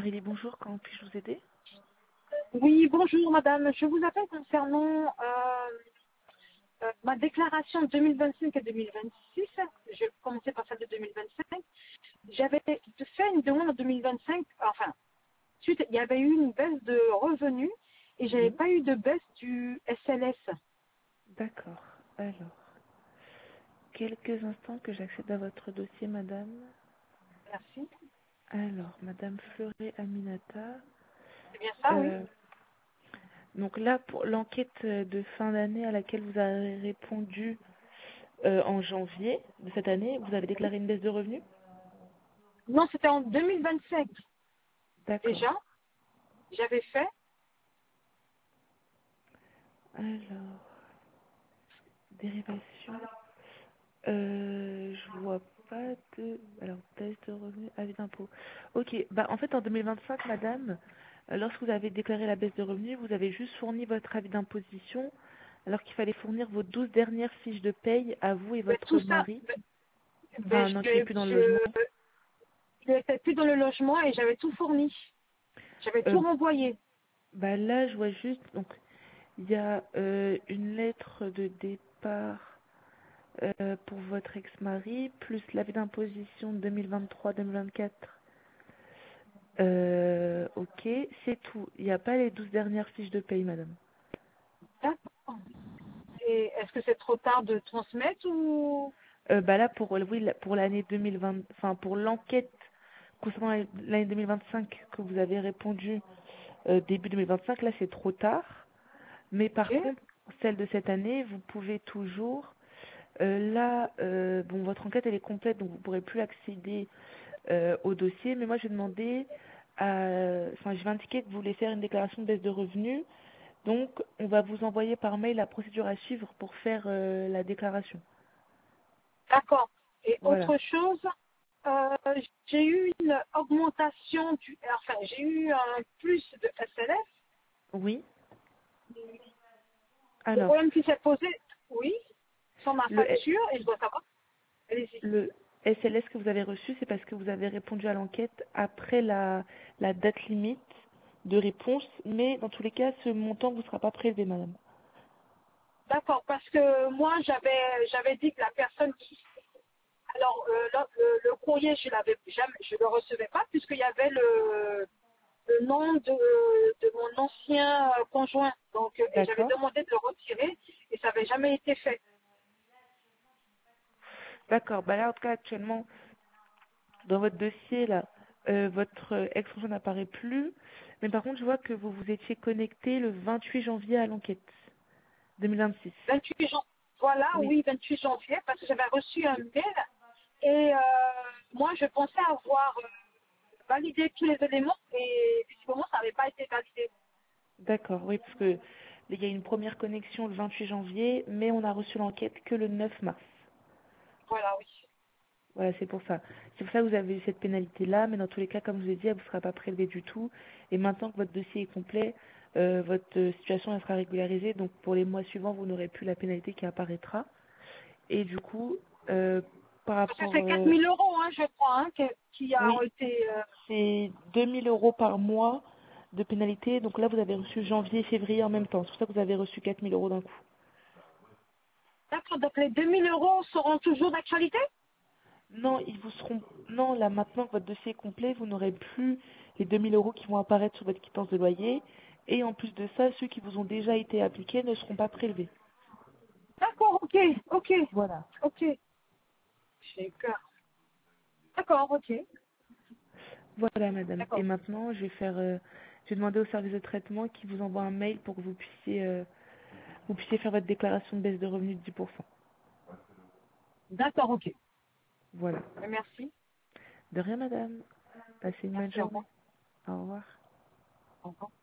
Marie, bonjour, comment puis-je vous aider? Oui, bonjour madame. Je vous appelle concernant ma déclaration 2025 et 2026. Je vais commencer par celle de 2025. J'avais fait une demande en 2025. Enfin, suite, il y avait eu une baisse de revenus et j'avais Oui, pas eu de baisse du SLS. d'accord. Alors, quelques instants que j'accède à votre dossier, madame. Merci. Alors, madame Fleuret Aminata. C'est bien ça, oui. euh, donc là, pour l'enquête de fin d'année à laquelle vous avez répondu en janvier de cette année, vous avez déclaré une baisse de revenus? Non, c'était en 2025 D'accord. déjà. J'avais fait. Alors, dérivation. Je vois pas de... Alors, baisse de revenus, avis d'impôt. Ok, bah en fait en 2025, madame, lorsque vous avez déclaré la baisse de revenus, vous avez juste fourni votre avis d'imposition, alors qu'il fallait fournir vos 12 dernières fiches de paye à vous et Ben, votre tout ça, mari. ben, Enfin, non, qui n'est plus dans le logement. je n'étais plus dans le logement et j'avais tout fourni. J'avais Euh, tout renvoyé. Bah là, je vois juste, donc, il y a une lettre de départ pour votre ex-mari, plus l'avis d'imposition 2023-2024. Ok, c'est tout. Il n'y a pas les 12 dernières fiches de paye, madame. D'accord. Et est-ce que c'est trop tard de transmettre ou... Bah là, pour, oui, pour l'année 2020, enfin, pour l'enquête concernant l'année 2025 que vous avez répondu début 2025, là, c'est trop tard. Mais par Ok, contre, celle de cette année, vous pouvez toujours. Là, bon, votre enquête, elle est complète, donc vous ne pourrez plus accéder au dossier. Mais moi, j'ai demandé enfin, je vais indiquer que vous voulez faire une déclaration de baisse de revenus. Donc, on va vous envoyer par mail la procédure à suivre pour faire la déclaration. d'accord. Et Voilà. autre chose, euh, j'ai eu une augmentation Enfin, j'ai eu un plus de SLS. Oui. Le Alors, problème qui s'est posé, oui, sur ma le, facture, et je dois savoir. Allez-y. le SLS que vous avez reçu, c'est parce que vous avez répondu à l'enquête après la date limite de réponse. Mais dans tous les cas, ce montant ne vous sera pas prélevé, madame. D'accord, parce que moi, j'avais dit que la personne qui... Alors, le courrier, je l'avais jamais, je le recevais pas, puisqu'il y avait le nom de mon ancien conjoint. Donc, et j'avais D'accord. demandé de le retirer et ça n'avait jamais été fait. D'accord. Bah là, en tout cas, actuellement, dans votre dossier, là, votre ex-conjoint n'apparaît plus. Mais par contre, je vois que vous vous étiez connecté le 28 janvier à l'enquête 2026. 28 janvier. Voilà, Oui. oui, 28 janvier, parce que j'avais reçu un mail et moi, je pensais avoir validé tous les éléments et visiblement, ça n'avait pas été validé. D'accord, oui, parce que il y a une première connexion le 28 janvier, mais on a reçu l'enquête que le 9 mars. Voilà, oui. Voilà, c'est pour ça. C'est pour ça que vous avez eu cette pénalité-là, mais dans tous les cas, comme je vous ai dit, elle ne vous sera pas prélevée du tout. Et maintenant que votre dossier est complet, votre situation elle sera régularisée. Donc pour les mois suivants, vous n'aurez plus la pénalité qui apparaîtra. Et du coup, par Parce que rapport... c'est 4 000 euros, hein, je crois, hein, qui a oui, été... c'est 2000 euros par mois de pénalité. Donc là, vous avez reçu janvier et février en même temps. C'est pour ça que vous avez reçu 4000 euros d'un coup. D'accord, donc les 2 000 euros seront toujours d'actualité? Non, ils vous seront. Non, là maintenant que votre dossier est complet, vous n'aurez plus les 2000 euros qui vont apparaître sur votre quittance de loyer. Et en plus de ça, ceux qui vous ont déjà été appliqués ne seront pas prélevés. D'accord, ok, ok, Voilà. ok. J'ai peur. D'accord, ok. Voilà, madame. Et D'accord. maintenant, je vais demander au service de traitement qui vous envoie un mail pour que vous puissiez faire votre déclaration de baisse de revenus de 10%. D'accord, ok. Voilà. Merci. De rien, madame. Passez une bonne Merci, au journée. revoir. Au revoir. Au revoir.